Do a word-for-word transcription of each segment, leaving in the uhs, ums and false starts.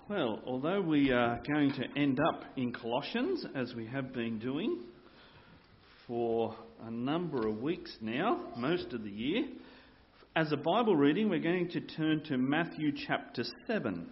Well, although we are going to end up in Colossians, as we have been doing for a number of weeks now, most of the year, as a Bible reading, we're going to turn to Matthew chapter seven.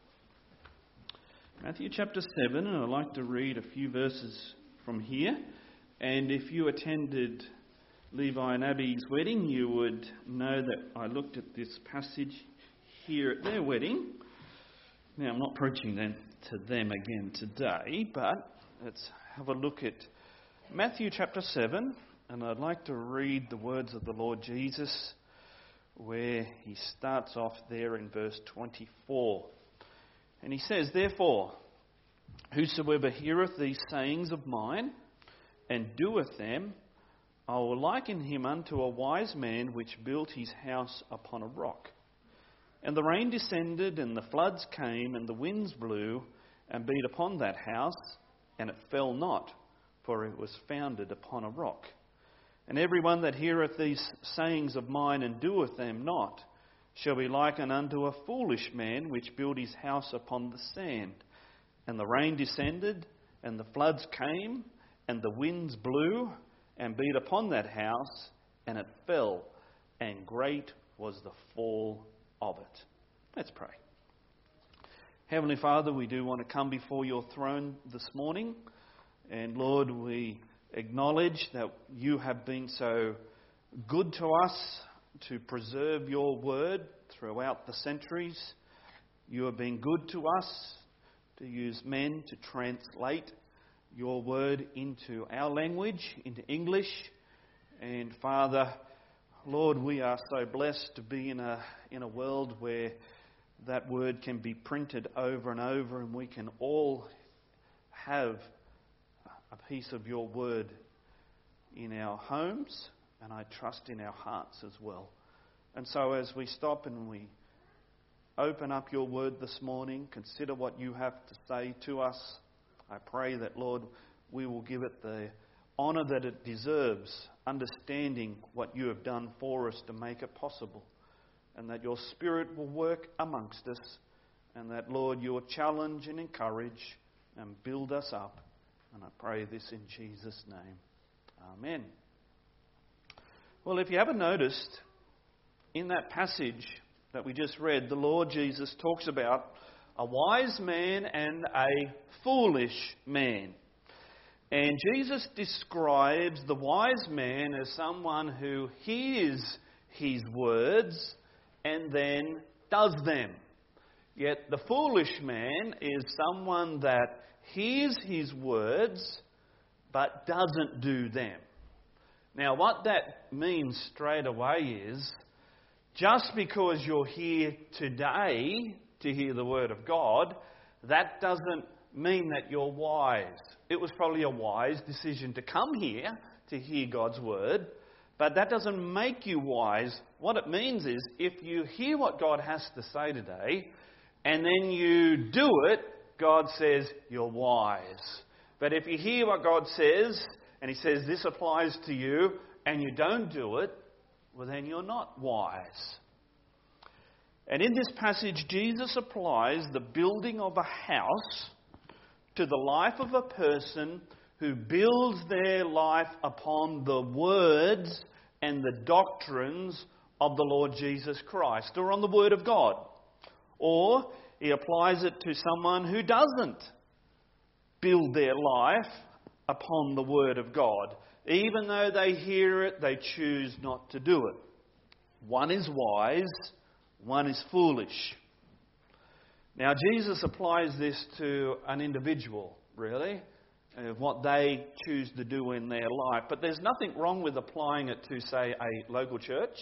Matthew chapter seven, and I'd like to read a few verses from here. And if you attended Levi and Abby's wedding, you would know that I looked at this passage here at their wedding. Now, I'm not preaching then to them again today, but let's have a look at Matthew chapter seven, and I'd like to read the words of the Lord Jesus, where he starts off there in verse twenty-four. And he says, "Therefore, whosoever heareth these sayings of mine, and doeth them, I will liken him unto a wise man which built his house upon a rock. And the rain descended, and the floods came, and the winds blew, and beat upon that house, and it fell not, for it was founded upon a rock. And every one that heareth these sayings of mine, and doeth them not, shall be likened unto a foolish man, which built his house upon the sand. And the rain descended, and the floods came, and the winds blew, and beat upon that house, and it fell, and great was the fall of it." Let's pray. Heavenly Father, we do want to come before your throne this morning. And Lord, we acknowledge that you have been so good to us to preserve your word throughout the centuries. You have been good to us to use men to translate your word into our language, into English. And Father, Lord, we are so blessed to be in a in a world where that word can be printed over and over, and we can all have a piece of your word in our homes, and I trust in our hearts as well. And so as we stop and we open up your word this morning, consider what you have to say to us. I pray that, Lord, we will give it the honour that it deserves, understanding what you have done for us to make it possible, and that your Spirit will work amongst us, and that, Lord, you will challenge and encourage and build us up. And I pray this in Jesus' name. Amen. Well, if you haven't noticed, in that passage that we just read, the Lord Jesus talks about a wise man and a foolish man. And Jesus describes the wise man as someone who hears his words and then does them. Yet the foolish man is someone that hears his words but doesn't do them. Now, what that means straight away is, just because you're here today to hear the word of God, that doesn't mean that you're wise. It was probably a wise decision to come here to hear God's word, but that doesn't make you wise. What it means is, if you hear what God has to say today, and then you do it, God says you're wise. But if you hear what God says, and he says this applies to you, and you don't do it, well, then you're not wise. And in this passage, Jesus applies the building of a house to the life of a person who builds their life upon the words and the doctrines of the Lord Jesus Christ, or on the Word of God. Or he applies it to someone who doesn't build their life upon the Word of God. Even though they hear it, they choose not to do it. One is wise, one is foolish. Now, Jesus applies this to an individual, really, of what they choose to do in their life. But there's nothing wrong with applying it to, say, a local church.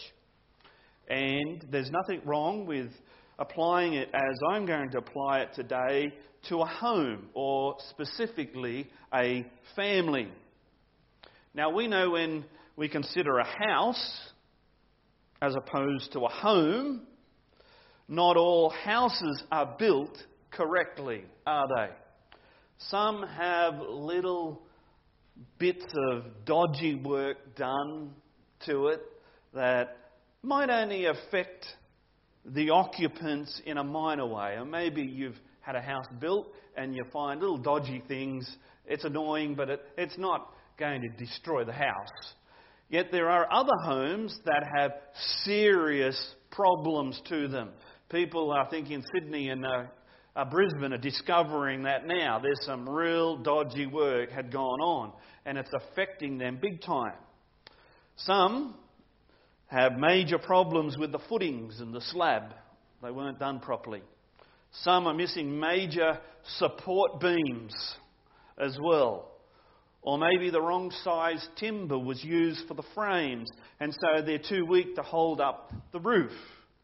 And there's nothing wrong with applying it, as I'm going to apply it today, to a home, or specifically a family. Now, we know when we consider a house as opposed to a home, not all houses are built correctly, are they? Some have little bits of dodgy work done to it that might only affect the occupants in a minor way. Or maybe you've had a house built and you find little dodgy things. It's annoying, but it, it's not going to destroy the house. Yet there are other homes that have serious problems to them. People, I think in Sydney and uh, uh, Brisbane, are discovering that now. There's some real dodgy work had gone on, and it's affecting them big time. Some have major problems with the footings and the slab. They weren't done properly. Some are missing major support beams as well. Or maybe the wrong size timber was used for the frames, and so they're too weak to hold up the roof.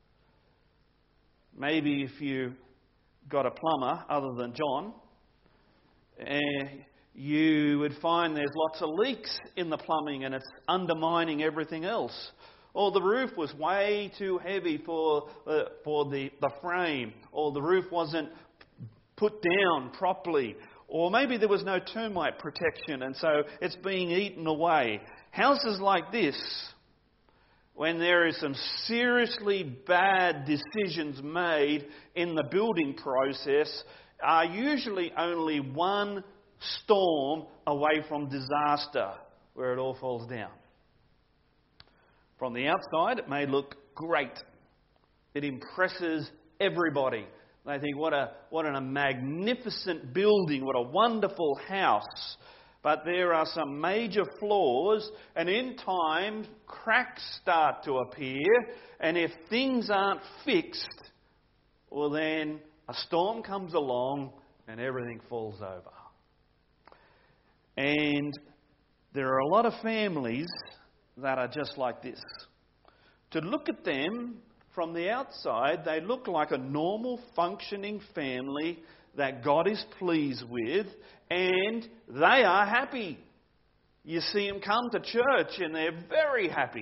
Maybe if you got a plumber other than John, uh, you would find there's lots of leaks in the plumbing and it's undermining everything else. Or the roof was way too heavy for uh, for the, the frame, or the roof wasn't put down properly. Or maybe there was no termite protection and so it's being eaten away. Houses like this, when there is some seriously bad decisions made in the building process, are usually only one storm away from disaster where it all falls down. From the outside, it may look great. It impresses everybody. They think, what a what a magnificent building, what a wonderful house. But there are some major flaws, and in time, cracks start to appear. And if things aren't fixed, well then a storm comes along and everything falls over. And there are a lot of families that are just like this. To look at them from the outside, they look like a normal functioning family that God is pleased with, and they are happy. You see them come to church and they're very happy.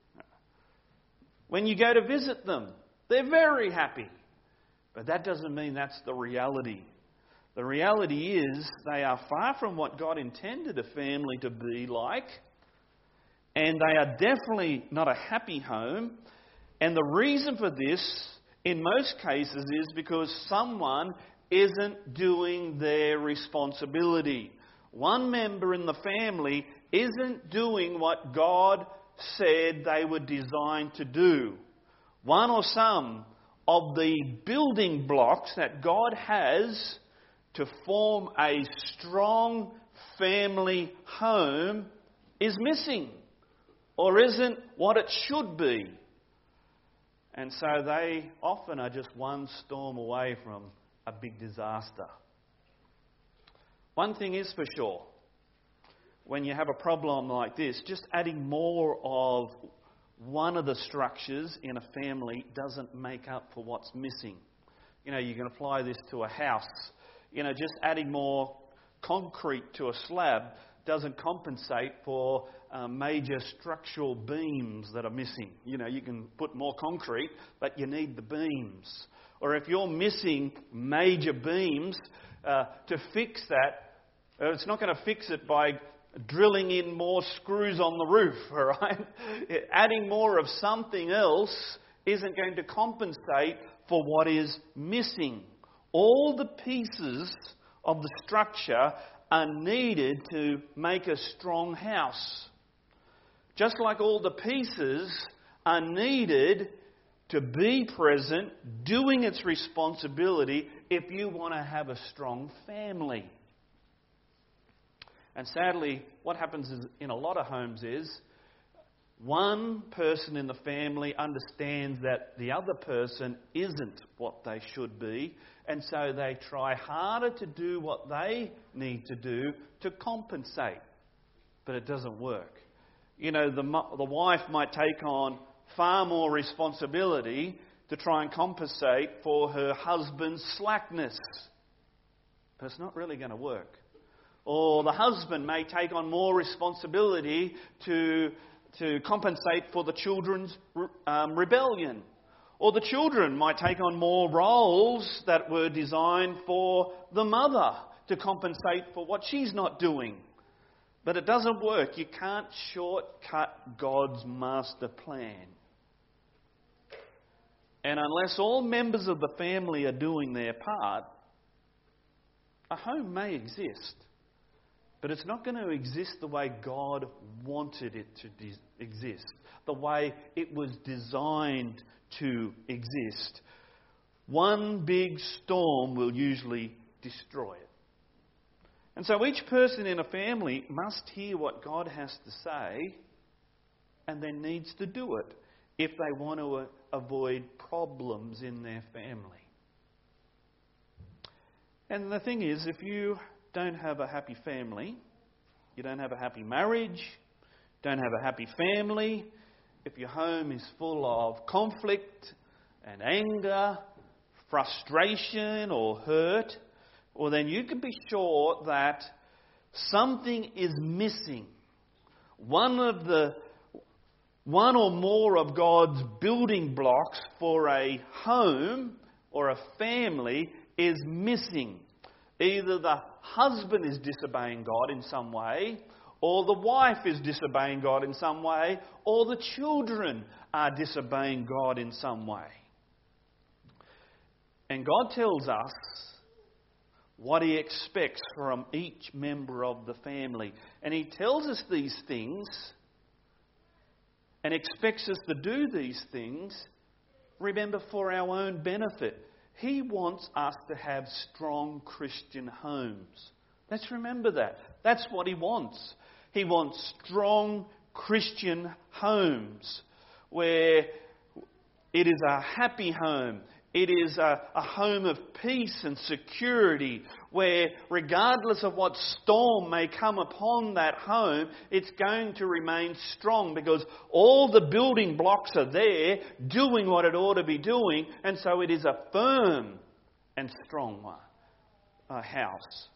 When you go to visit them, they're very happy. But that doesn't mean that's the reality. The reality is they are far from what God intended a family to be like, and they are definitely not a happy home. And the reason for this, in most cases, is because someone isn't doing their responsibility. One member in the family isn't doing what God said they were designed to do. One or some of the building blocks that God has to form a strong family home is missing, or isn't what it should be. And so they often are just one storm away from a big disaster. One thing is for sure, when you have a problem like this, just adding more of one of the structures in a family doesn't make up for what's missing. You know, you can apply this to a house. You know, just adding more concrete to a slab doesn't compensate for uh, major structural beams that are missing. You know, you can put more concrete, but you need the beams. Or if you're missing major beams, uh, to fix that, uh, it's not going to fix it by drilling in more screws on the roof, all right? Adding more of something else isn't going to compensate for what is missing. All the pieces of the structure are needed to make a strong house. Just like all the pieces are needed to be present, doing its responsibility if you want to have a strong family. And sadly, what happens is, in a lot of homes is one person in the family understands that the other person isn't what they should be, and so they try harder to do what they need to do to compensate. But it doesn't work. You know, the, the wife might take on far more responsibility to try and compensate for her husband's slackness. But it's not really going to work. Or the husband may take on more responsibility to, to compensate for the children's um, rebellion. Or the children might take on more roles that were designed for the mother to compensate for what she's not doing. But it doesn't work. You can't shortcut God's master plan. And unless all members of the family are doing their part, a home may exist, but it's not going to exist the way God wanted it to de- exist, the way it was designed to exist. One big storm will usually destroy it. And so each person in a family must hear what God has to say and then needs to do it if they want to avoid problems in their family. And the thing is, if you don't have a happy family, you don't have a happy marriage, don't have a happy family, if your home is full of conflict and anger, frustration or hurt, well then you can be sure that something is missing. One of the one or more of God's building blocks for a home or a family is missing. Either the husband is disobeying God in some way, or the wife is disobeying God in some way, or the children are disobeying God in some way. And God tells us what He expects from each member of the family. And He tells us these things and expects us to do these things, remember, for our own benefit. He wants us to have strong Christian homes. Let's remember that. That's what He wants. He wants strong Christian homes where it is a happy home. It is a, a home of peace and security where, regardless of what storm may come upon that home, it's going to remain strong because all the building blocks are there doing what it ought to be doing, and so it is a firm and strong one, a house.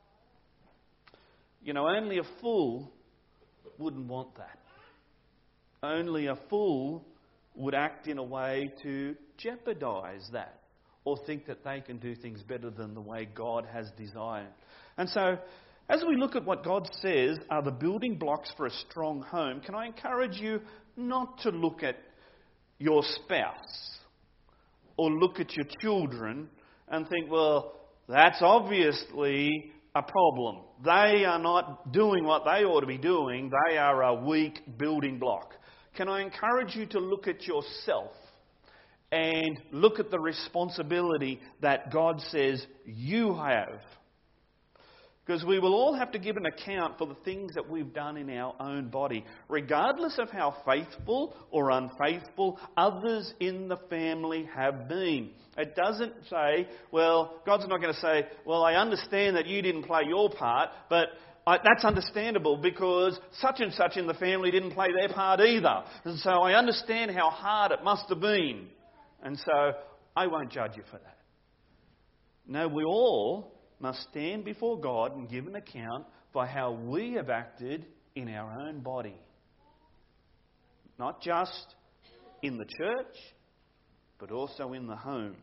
You know, only a fool wouldn't want that. Only a fool would act in a way to jeopardise that or think that they can do things better than the way God has designed. And so, as we look at what God says are the building blocks for a strong home, can I encourage you not to look at your spouse or look at your children and think, well, that's obviously a problem. They are not doing what they ought to be doing. They are a weak building block. Can I encourage you to look at yourself and look at the responsibility that God says you have? Because we will all have to give an account for the things that we've done in our own body, regardless of how faithful or unfaithful others in the family have been. It doesn't say, well, God's not going to say, well, I understand that you didn't play your part, but I, that's understandable because such and such in the family didn't play their part either. And so I understand how hard it must have been. And so I won't judge you for that. No, we all must stand before God and give an account for how we have acted in our own body. Not just in the church, but also in the home.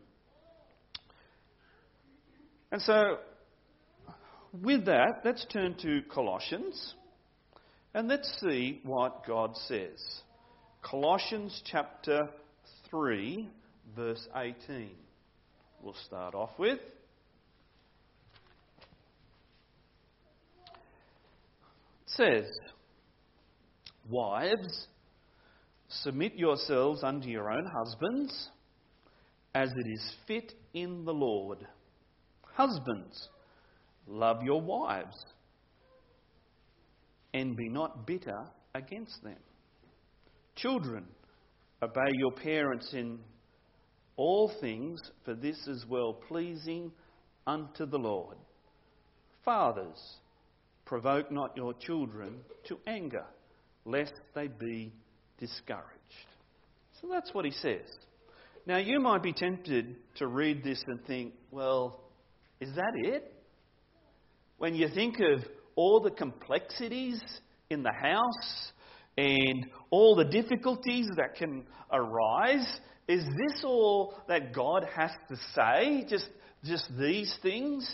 And so, with that, let's turn to Colossians and let's see what God says. Colossians chapter three, verse eighteen. We'll start off with. It says, "Wives, submit yourselves unto your own husbands, as it is fit in the Lord. Husbands, love your wives, and be not bitter against them. Children, obey your parents in all things, for this is well pleasing unto the Lord. Fathers, provoke not your children to anger, lest they be discouraged." So that's what he says. Now you might be tempted to read this and think, well, is that it? When you think of all the complexities in the house and all the difficulties that can arise, is this all that God has to say? Just, just these things?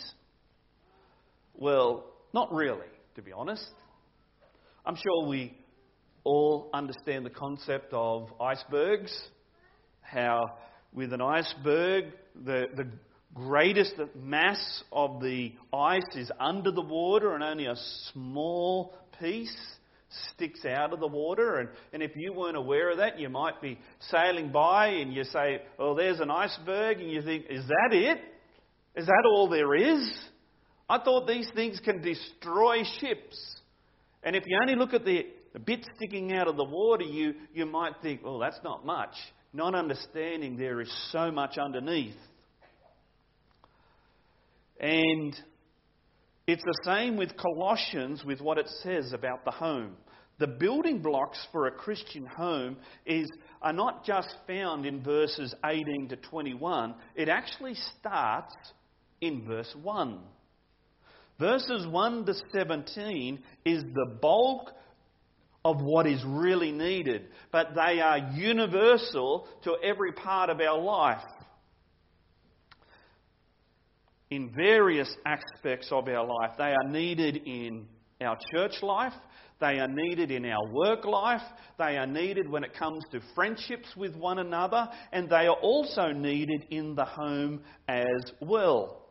Well, not really, to be honest. I'm sure we all understand the concept of icebergs, how with an iceberg. The, the greatest mass of the ice is under the water and only a small piece sticks out of the water. And, and if you weren't aware of that, you might be sailing by and you say, well, there's an iceberg, and you think, is that it? Is that all there is? I thought these things can destroy ships. And if you only look at the, the bit sticking out of the water, you, you might think, well, that's not much. Not understanding there is so much underneath. And it's the same with Colossians, with what it says about the home. The building blocks for a Christian home is are not just found in verses eighteen to twenty-one. It actually starts in verse one. Verses one to seventeen is the bulk of what is really needed, but they are universal to every part of our life. In various aspects of our life. They are needed in our church life. They are needed in our work life. They are needed when it comes to friendships with one another. And they are also needed in the home as well.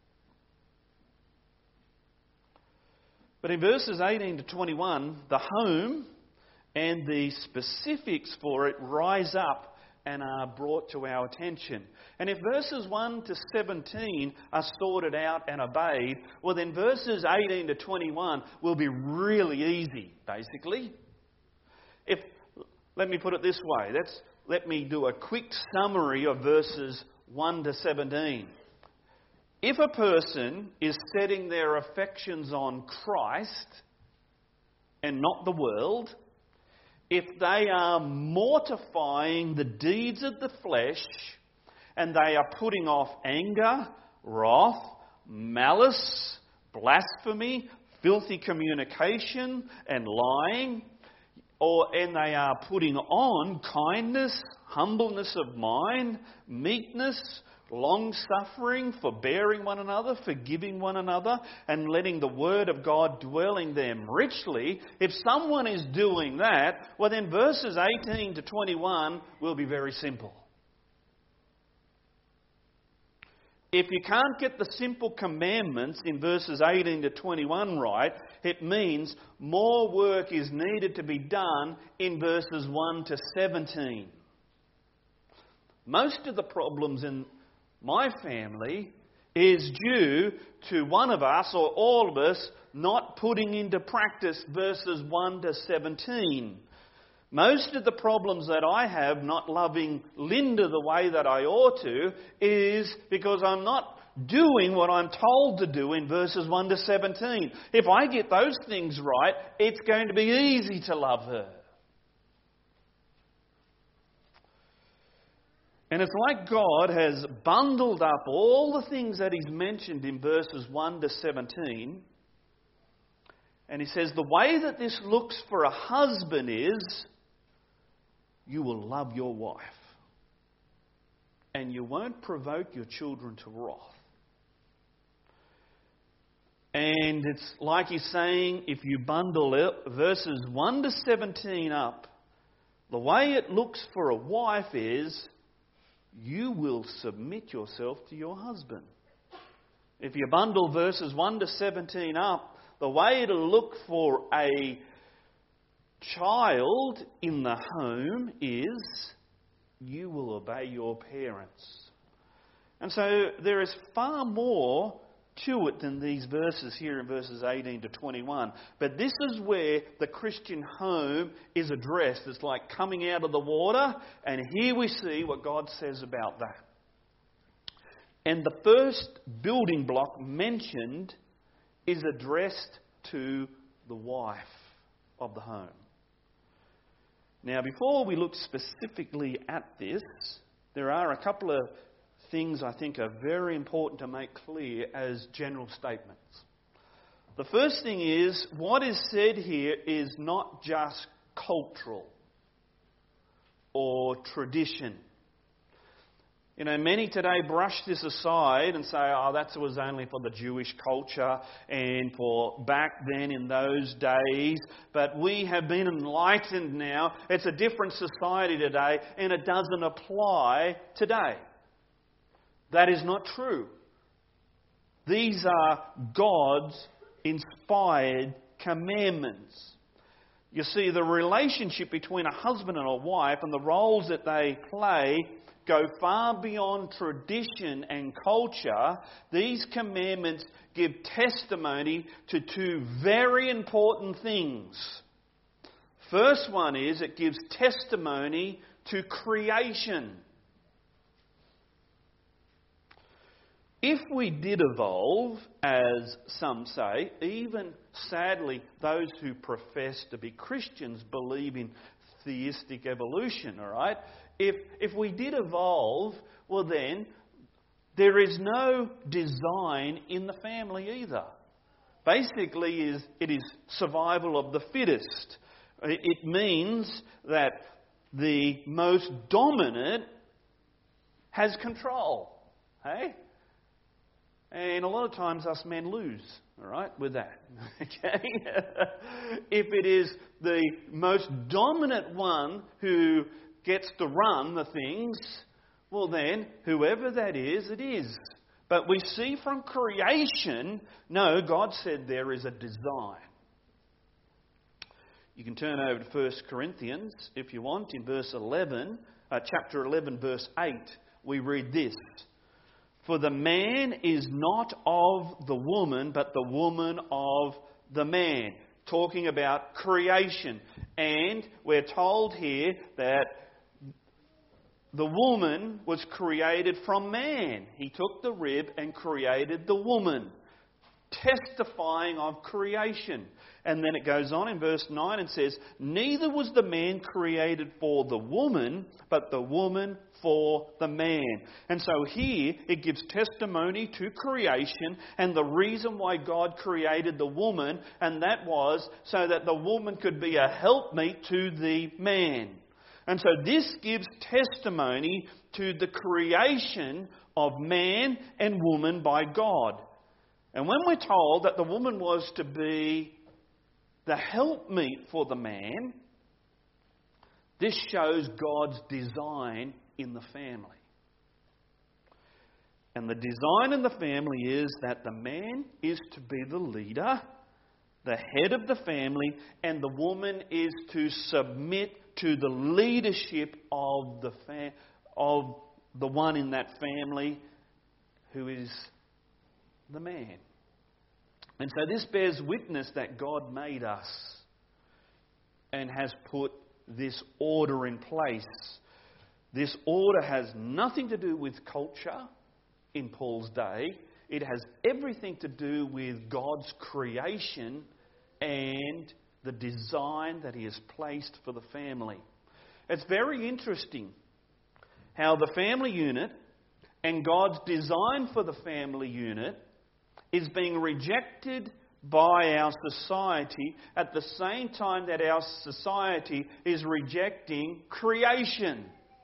But in verses eighteen to twenty-one, the home and the specifics for it rise up and are brought to our attention. And if verses one to seventeen are sorted out and obeyed, well then verses eighteen to twenty-one will be really easy, basically. If, let me put it this way, let's, let me do a quick summary of verses one to seventeen. If a person is setting their affections on Christ and not the world, if they are mortifying the deeds of the flesh, and they are putting off anger, wrath, malice, blasphemy, filthy communication, and lying, or and they are putting on kindness, humbleness of mind, meekness, long-suffering, forbearing one another, forgiving one another, and letting the word of God dwell in them richly, if someone is doing that, well then verses eighteen to twenty-one will be very simple. If you can't get the simple commandments in verses eighteen to twenty-one right, it means more work is needed to be done in verses one to seventeen. Most of the problems in my family is due to one of us or all of us not putting into practice verses one to seventeen. Most of the problems that I have not loving Linda the way that I ought to is because I'm not doing what I'm told to do in verses one to seventeen. If I get those things right, it's going to be easy to love her. And it's like God has bundled up all the things that He's mentioned in verses one to seventeen. And He says the way that this looks for a husband is, you will love your wife. And you won't provoke your children to wrath. And it's like He's saying, if you bundle it, verses one to seventeen up, the way it looks for a wife is, you will submit yourself to your husband. If you bundle verses one to seventeen up, the way it'll look for a child in the home is, you will obey your parents. And so there is far more to it than these verses here in verses eighteen to twenty-one. But this is where the Christian home is addressed. It's like coming out of the water, and here we see what God says about that. And the first building block mentioned is addressed to the wife of the home. Now, before we look specifically at this, there are a couple of things I think are very important to make clear as general statements. The first thing is, what is said here is not just cultural or tradition. You know, many today brush this aside and say, oh, that was only for the Jewish culture and for back then in those days. But we have been enlightened now. It's a different society today, and it doesn't apply today. That is not true. These are God's inspired commandments. You see, the relationship between a husband and a wife and the roles that they play go far beyond tradition and culture. These commandments give testimony to two very important things. First one is it gives testimony to creation. If we did evolve, as some say, even sadly those who profess to be Christians believe in theistic evolution, all right? If, if we did evolve, well then, there is no design in the family either. Basically, is it is survival of the fittest. It means that the most dominant has control. Hey? And a lot of times us men lose, all right, with that. Okay? If it is the most dominant one who gets to run the things, well then, whoever that is, it is. But we see from creation, no, God said there is a design. You can turn over to First Corinthians, if you want, in verse eleven, uh, chapter eleven, verse eight, we read this. For the man is not of the woman, but the woman of the man. Talking about creation. And we're told here that the woman was created from man. He took the rib and created the woman. Testifying of creation. And then it goes on in verse nine and says, neither was the man created for the woman, but the woman for the man. And so here it gives testimony to creation and the reason why God created the woman, and that was so that the woman could be a helpmeet to the man. And so this gives testimony to the creation of man and woman by God. And when we're told that the woman was to be the helpmeet for the man, this shows God's design in the family. And the design in the family is that the man is to be the leader, the head of the family, and the woman is to submit to the leadership of the fam- of the one in that family who is the man. And so this bears witness that God made us and has put this order in place. This order has nothing to do with culture in Paul's day. It has everything to do with God's creation and the design that He has placed for the family. It's very interesting how the family unit and God's design for the family unit is being rejected by our society at the same time that our society is rejecting creation.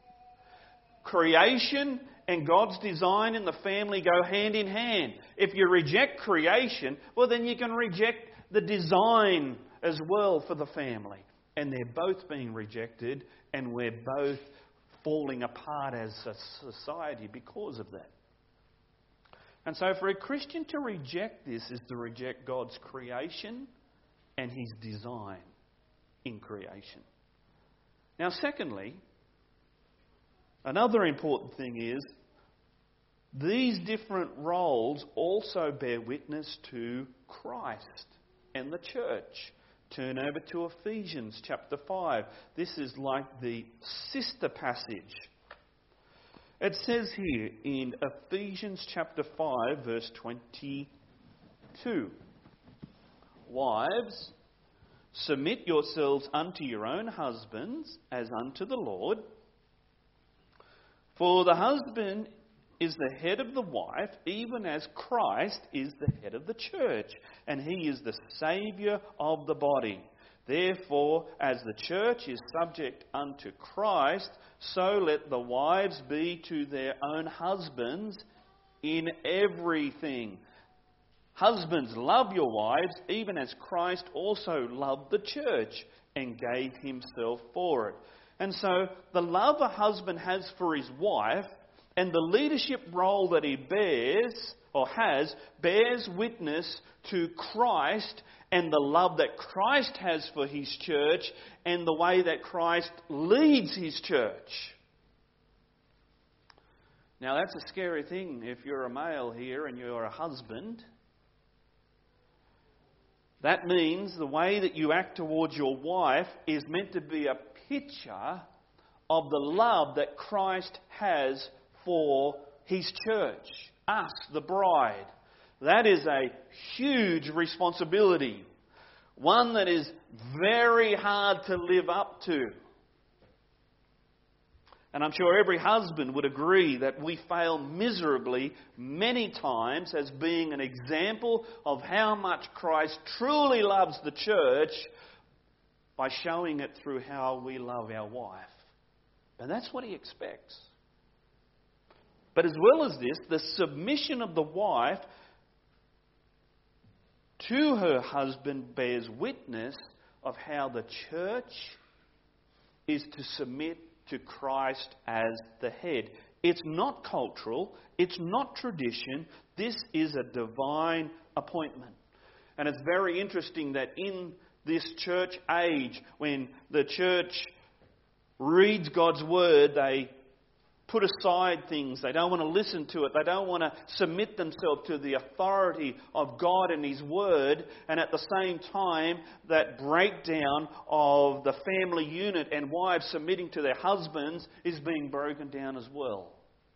Creation and God's design in the family go hand in hand. If you reject creation, well then you can reject the design as well for the family. And they're both being rejected, and we're both falling apart as a society because of that. And so for a Christian to reject this is to reject God's creation and His design in creation. Now secondly, another important thing is these different roles also bear witness to Christ and the church. Turn over to Ephesians chapter five. This is like the sister passage. It says here in Ephesians chapter five, verse twenty-two. Wives, submit yourselves unto your own husbands as unto the Lord. For the husband is the head of the wife, even as Christ is the head of the church, and He is the Saviour of the body. Therefore, as the church is subject unto Christ, so let the wives be to their own husbands in everything. Husbands, love your wives, even as Christ also loved the church and gave himself for it. And so, the love a husband has for his wife and the leadership role that he bears, or has, bears witness to Christ and the love that Christ has for his church and the way that Christ leads his church. Now that's a scary thing if you're a male here and you're a husband. That means the way that you act towards your wife is meant to be a picture of the love that Christ has for his church, us, the bride. That is a huge responsibility. One that is very hard to live up to. And I'm sure every husband would agree that we fail miserably many times as being an example of how much Christ truly loves the church by showing it through how we love our wife. And that's what he expects. But as well as this, the submission of the wife to her husband bears witness of how the church is to submit to Christ as the head. It's not cultural. It's not tradition. This is a divine appointment. And it's very interesting that in this church age, when the church reads God's word, they put aside things. They don't want to listen to it. They don't want to submit themselves to the authority of God and his word. And at the same time, that breakdown of the family unit and wives submitting to their husbands is being broken down as well.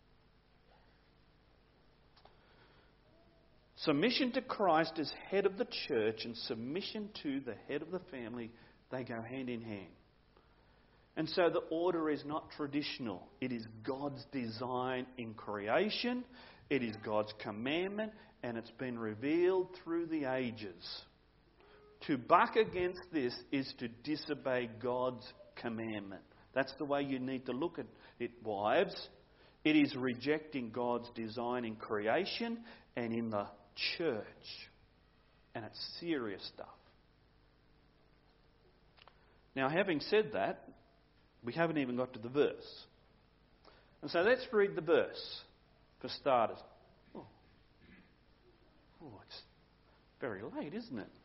Submission to Christ as head of the church and submission to the head of the family, they go hand in hand. And so the order is not traditional. It is God's design in creation. It is God's commandment, and it's been revealed through the ages. To buck against this is to disobey God's commandment. That's the way you need to look at it, wives. It is rejecting God's design in creation and in the church. And it's serious stuff. Now, having said that, we haven't even got to the verse. And so let's read the verse for starters. Oh, oh it's very late, isn't it?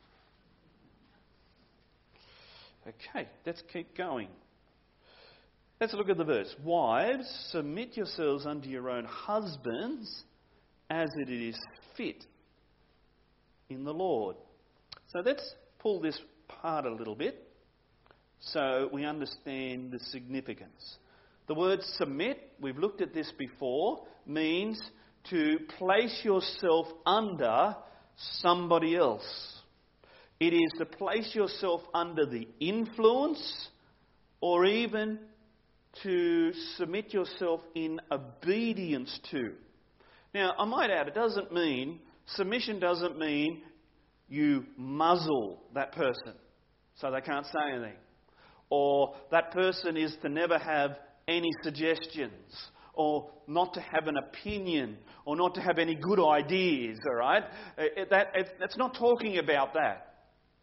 Okay, let's keep going. Let's look at the verse. Wives, submit yourselves unto your own husbands as it is fit in the Lord. So let's pull this apart a little bit so we understand the significance. The word submit, we've looked at this before, means to place yourself under somebody else. It is to place yourself under the influence or even to submit yourself in obedience to. Now, I might add, it doesn't mean, submission doesn't mean you muzzle that person so they can't say anything. Or that person is to never have any suggestions, or not to have an opinion, or not to have any good ideas, all right? It, that, it, it's not talking about that.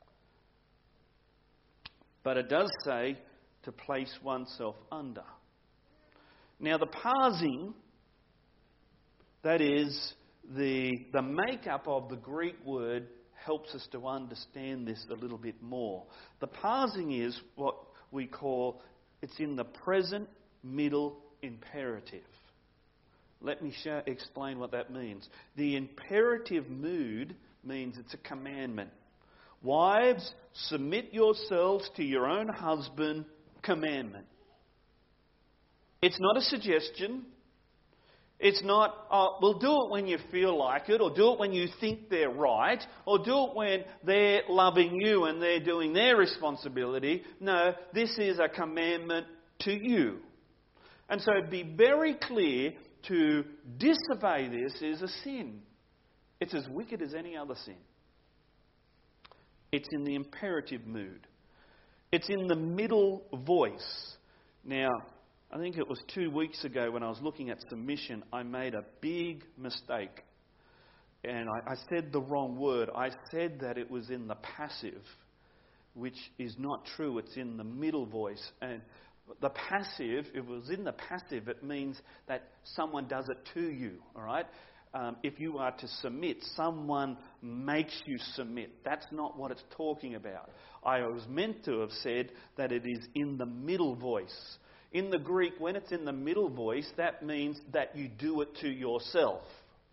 But it does say to place oneself under. Now the parsing, that is the, the makeup of the Greek word, helps us to understand this a little bit more. The parsing is what we call, it's in the present middle imperative. Let me show, explain what that means. The imperative mood means it's a commandment. Wives, submit yourselves to your own husband, commandment. It's not a suggestion. It's not, oh, well, do it when you feel like it, or do it when you think they're right, or do it when they're loving you and they're doing their responsibility. No, this is a commandment to you. And so be very clear, to disobey this is a sin. It's as wicked as any other sin. It's in the imperative mood. It's in the middle voice. Now, I think it was two weeks ago when I was looking at submission, I made a big mistake. And I, I said the wrong word. I said that it was in the passive, which is not true. It's in the middle voice. And the passive, if it was in the passive, it means that someone does it to you, all right? Um, if you are to submit, someone makes you submit. That's not what it's talking about. I was meant to have said that it is in the middle voice. In the Greek, when it's in the middle voice, that means that you do it to yourself.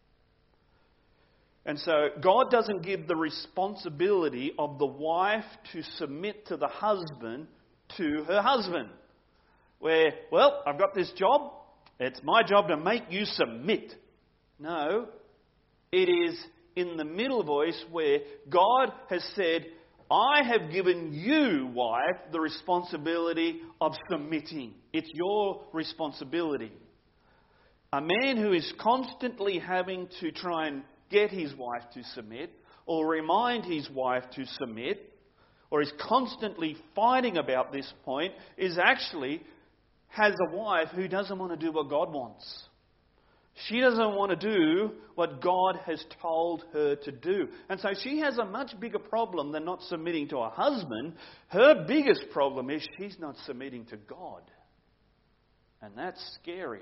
And so God doesn't give the responsibility of the wife to submit to the husband to her husband. Where, well, I've got this job. It's my job to make you submit. No, it is in the middle voice where God has said, I have given you, wife, the responsibility of submitting. It's your responsibility. A man who is constantly having to try and get his wife to submit, or remind his wife to submit, or is constantly fighting about this point, is actually has a wife who doesn't want to do what God wants. She doesn't want to do what God has told her to do. And so she has a much bigger problem than not submitting to her husband. Her biggest problem is she's not submitting to God. And that's scarier.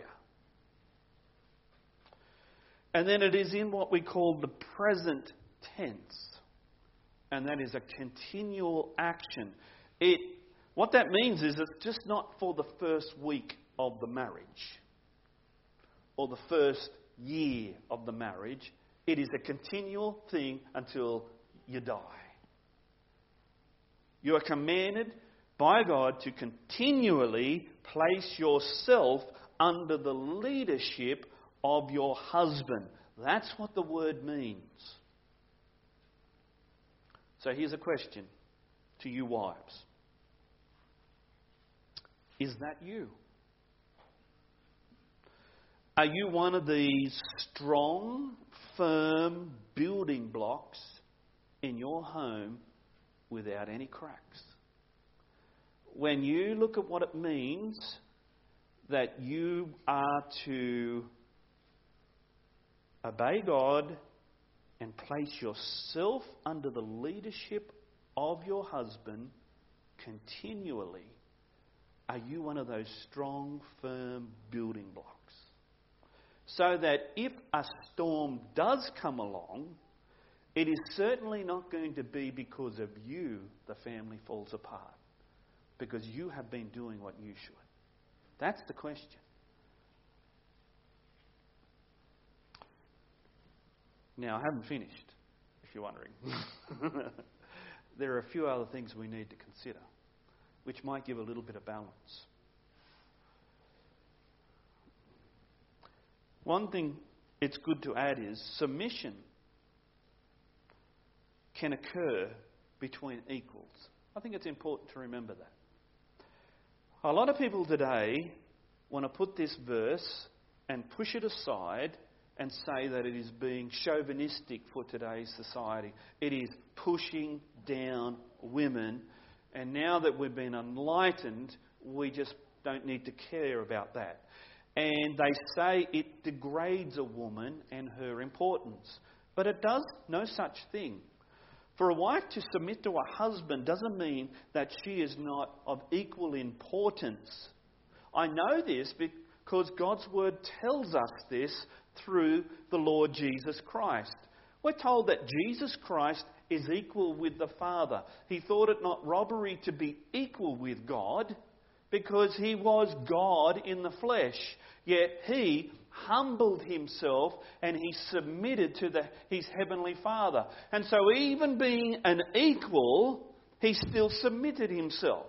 And then it is in what we call the present tense. And that is a continual action. It, what that means is it's just not for the first week of the marriage or the first year of the marriage. It is a continual thing until you die. You are commanded by God to continually place yourself under the leadership of your husband. That's what the word means. So here's a question to you wives. Is that you? Are you one of these strong, firm building blocks in your home without any cracks? When you look at what it means that you are to obey God and place yourself under the leadership of your husband continually, are you one of those strong, firm building blocks? So that if a storm does come along, it is certainly not going to be because of you the family falls apart. Because you have been doing what you should. That's the question. Now, I haven't finished, if you're wondering. There are a few other things we need to consider, which might give a little bit of balance. One thing it's good to add is submission can occur between equals. I think it's important to remember that. A lot of people today want to put this verse and push it aside and say that it is being chauvinistic for today's society. It is pushing down women, and now that we've been enlightened, we just don't need to care about that. And they say it degrades a woman and her importance. But it does no such thing. For a wife to submit to a husband doesn't mean that she is not of equal importance. I know this because God's word tells us this through the Lord Jesus Christ. We're told that Jesus Christ is equal with the Father. He thought it not robbery to be equal with God, because he was God in the flesh. Yet he humbled himself and he submitted to the, his heavenly Father. And so even being an equal, he still submitted himself.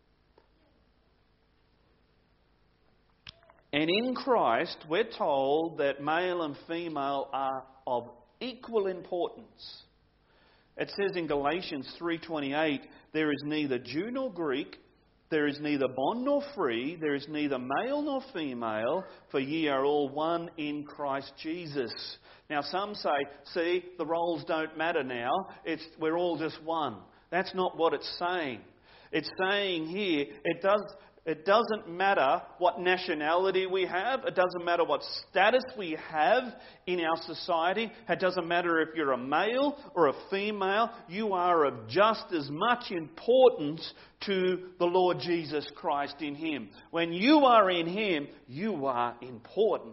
And in Christ, we're told that male and female are of equal importance. It says in Galatians three twenty-eight, there is neither Jew nor Greek, there is neither bond nor free, there is neither male nor female, for ye are all one in Christ Jesus. Now some say, see, the roles don't matter now, it's we're all just one. That's not what it's saying. It's saying here, it does it doesn't matter what nationality we have. It doesn't matter what status we have in our society. It doesn't matter if you're a male or a female. You are of just as much importance to the Lord Jesus Christ in Him. When you are in Him, you are important.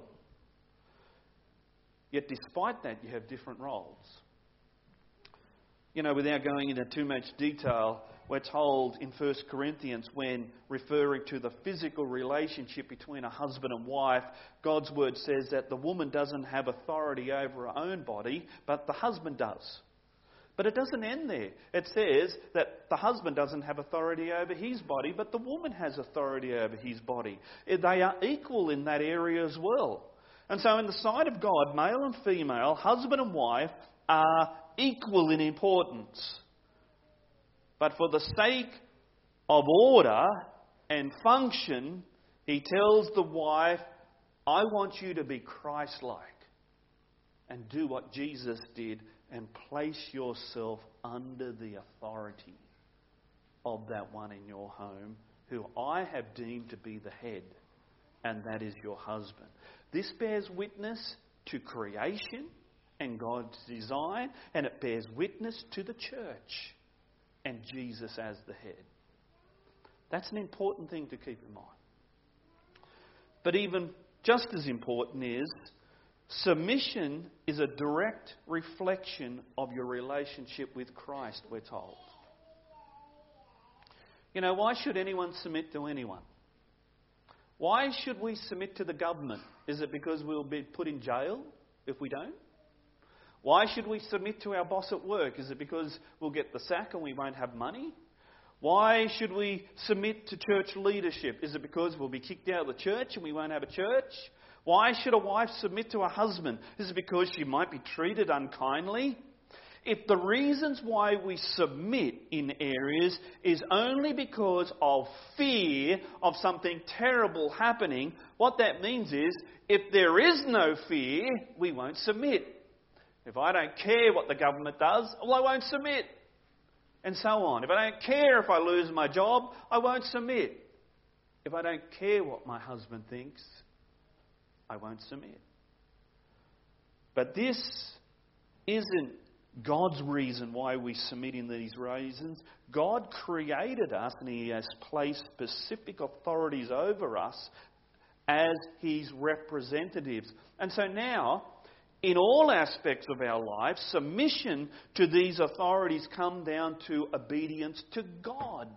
Yet despite that, you have different roles. You know, without going into too much detail, we're told in First Corinthians, when referring to the physical relationship between a husband and wife, God's word says that the woman doesn't have authority over her own body, but the husband does. But it doesn't end there. It says that the husband doesn't have authority over his body, but the woman has authority over his body. They are equal in that area as well. And so in the sight of God, male and female, husband and wife are equal in importance. But for the sake of order and function, He tells the wife, I want you to be Christ-like and do what Jesus did and place yourself under the authority of that one in your home who I have deemed to be the head, and that is your husband. This bears witness to creation and God's design, and it bears witness to the church and Jesus as the head. That's an important thing to keep in mind. But even just as important is, submission is a direct reflection of your relationship with Christ, we're told. You know, why should anyone submit to anyone? Why should we submit to the government? Is it because we'll be put in jail if we don't? Why should we submit to our boss at work? Is it because we'll get the sack and we won't have money? Why should we submit to church leadership? Is it because we'll be kicked out of the church and we won't have a church? Why should a wife submit to a husband? Is it because she might be treated unkindly? If the reasons why we submit in areas is only because of fear of something terrible happening, what that means is, if there is no fear, we won't submit. If I don't care what the government does, well, I won't submit. And so on. If I don't care if I lose my job, I won't submit. If I don't care what my husband thinks, I won't submit. But this isn't God's reason why we submit in these reasons. God created us and He has placed specific authorities over us as His representatives. And so now, in all aspects of our life, submission to these authorities come down to obedience to God.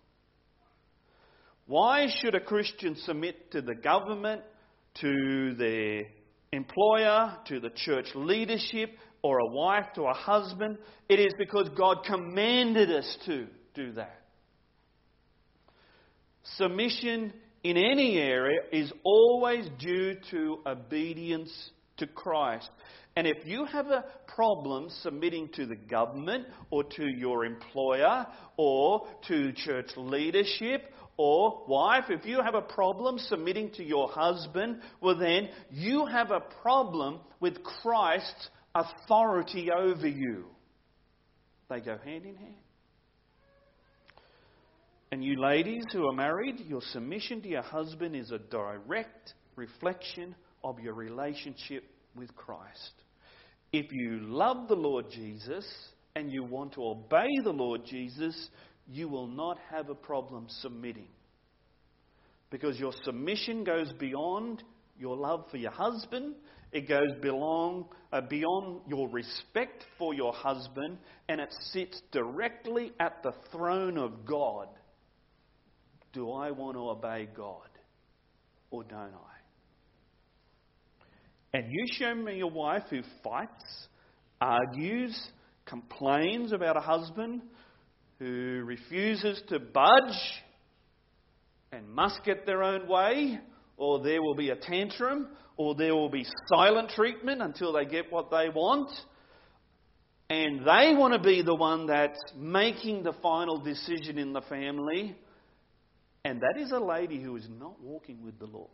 Why should a Christian submit to the government, to their employer, to the church leadership, or a wife to a husband? It is because God commanded us to do that. Submission in any area is always due to obedience to Christ. And if you have a problem submitting to the government or to your employer or to church leadership, or wife, if you have a problem submitting to your husband, well then you have a problem with Christ's authority over you. They go hand in hand. And you ladies who are married, your submission to your husband is a direct reflection of your relationship with Christ. If you love the Lord Jesus and you want to obey the Lord Jesus, you will not have a problem submitting. Because your submission goes beyond your love for your husband. It goes belong, uh, beyond your respect for your husband, and it sits directly at the throne of God. Do I want to obey God or don't I? And you show me a wife who fights, argues, complains about a husband who refuses to budge and must get their own way, or there will be a tantrum, or there will be silent treatment until they get what they want. And they want to be the one that's making the final decision in the family. And that is a lady who is not walking with the Lord.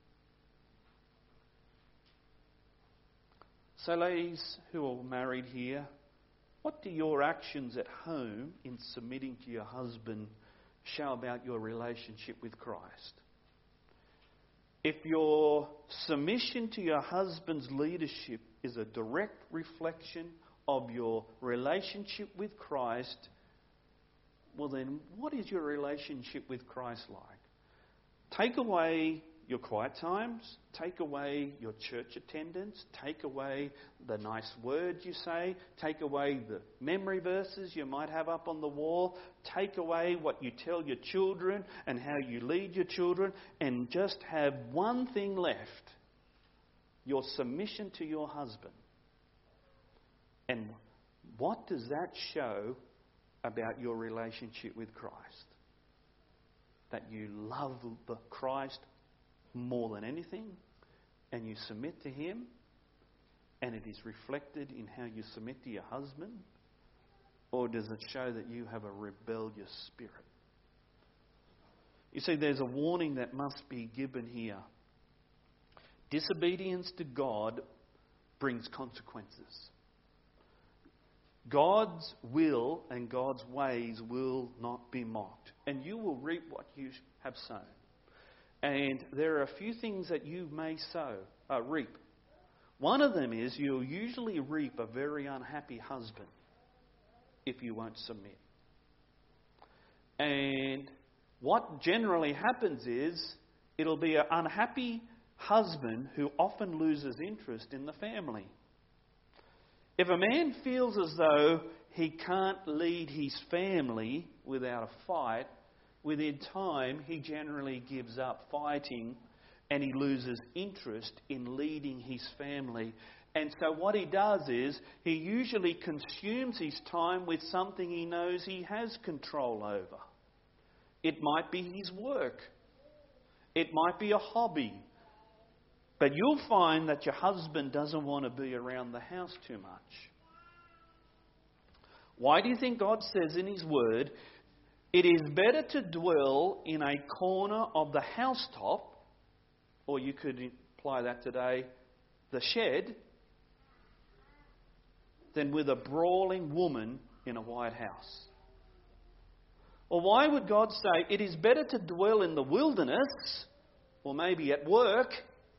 So ladies who are married here, what do your actions at home in submitting to your husband show about your relationship with Christ? If your submission to your husband's leadership is a direct reflection of your relationship with Christ, well then, what is your relationship with Christ like? Take away your quiet times, take away your church attendance, take away the nice words you say, take away the memory verses you might have up on the wall, take away what you tell your children and how you lead your children, and just have one thing left: your submission to your husband. And what does that show about your relationship with Christ? That you love the Christ more than anything, and you submit to Him, and it is reflected in how you submit to your husband? Or does it show that you have a rebellious spirit? You see, there's a warning that must be given here. Disobedience to God brings consequences. God's will and God's ways will not be mocked, and you will reap what you have sown. And there are a few things that you may sow, uh, reap. One of them is you'll usually reap a very unhappy husband if you won't submit. And what generally happens is it'll be an unhappy husband who often loses interest in the family. If a man feels as though he can't lead his family without a fight, within time, he generally gives up fighting and he loses interest in leading his family. And so what he does is he usually consumes his time with something he knows he has control over. It might be his work. It might be a hobby. But you'll find that your husband doesn't want to be around the house too much. Why do you think God says in His Word, it is better to dwell in a corner of the housetop, or you could apply that today, the shed, than with a brawling woman in a white house? Or why would God say it is better to dwell in the wilderness, or maybe at work,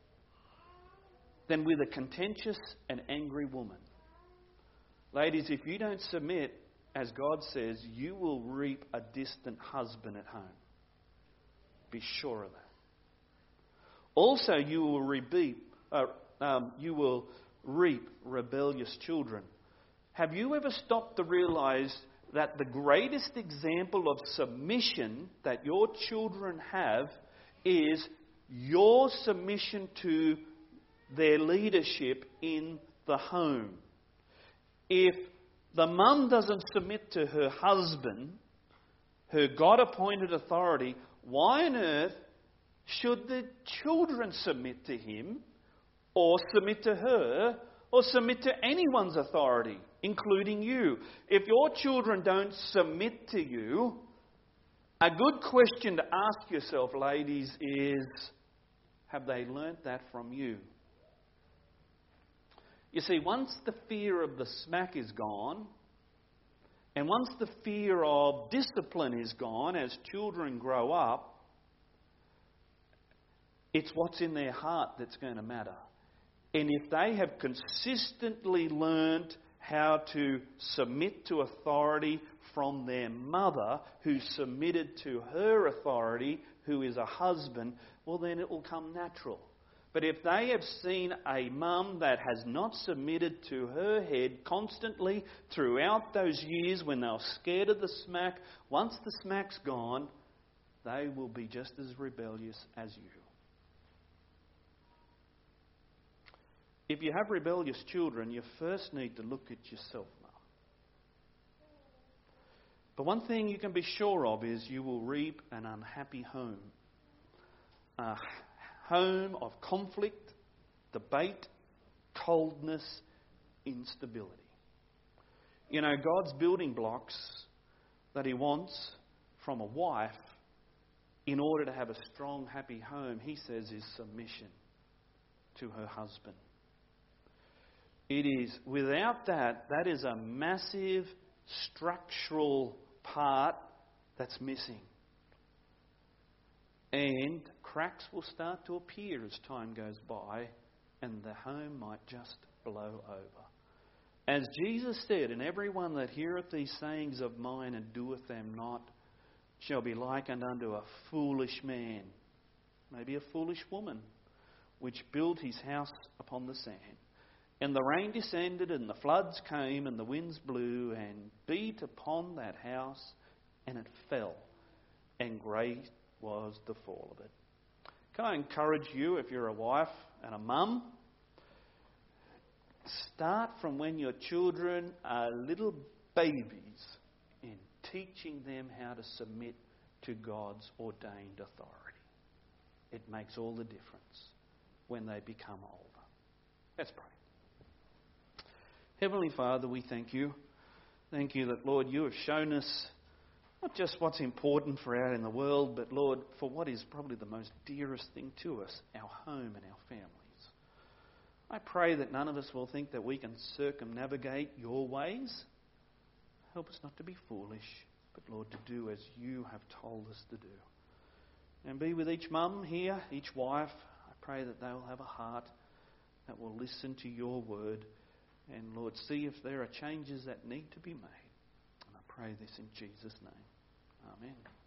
than with a contentious and angry woman? Ladies, if you don't submit, as God says, you will reap a distant husband at home. Be sure of that. Also, you will reap, uh, um, you will reap rebellious children. Have you ever stopped to realise that the greatest example of submission that your children have is your submission to their leadership in the home? If the mum doesn't submit to her husband, her God-appointed authority, why on earth should the children submit to him, or submit to her, or submit to anyone's authority, including you? If your children don't submit to you, a good question to ask yourself, ladies, is, have they learnt that from you? You see, once the fear of the smack is gone, and once the fear of discipline is gone as children grow up, it's what's in their heart that's going to matter. And if they have consistently learnt how to submit to authority from their mother, who submitted to her authority, who is a husband, well then it will come natural. But if they have seen a mum that has not submitted to her head constantly throughout those years when they were scared of the smack, once the smack's gone, they will be just as rebellious as you. If you have rebellious children, you first need to look at yourself now. But one thing you can be sure of is you will reap an unhappy home. A home of conflict, debate, coldness, instability. You know, God's building blocks that He wants from a wife in order to have a strong, happy home, He says, is submission to her husband. It is, without that, that is a massive structural part that's missing. And cracks will start to appear as time goes by, and the home might just blow over. As Jesus said, and everyone that heareth these sayings of mine and doeth them not shall be likened unto a foolish man, maybe a foolish woman, which built his house upon the sand. And the rain descended, and the floods came, and the winds blew, and beat upon that house, and it fell, and great was the fall of it. Can I encourage you, if you're a wife and a mum, start from when your children are little babies in teaching them how to submit to God's ordained authority. It makes all the difference when they become older. Let's pray. Heavenly Father, we thank you. Thank you that, Lord, you have shown us not just what's important for out in the world, but, Lord, for what is probably the most dearest thing to us, our home and our families. I pray that none of us will think that we can circumnavigate your ways. Help us not to be foolish, but, Lord, to do as you have told us to do. And be with each mum here, each wife. I pray that they will have a heart that will listen to your word and, Lord, see if there are changes that need to be made. And I pray this in Jesus' name. Amen.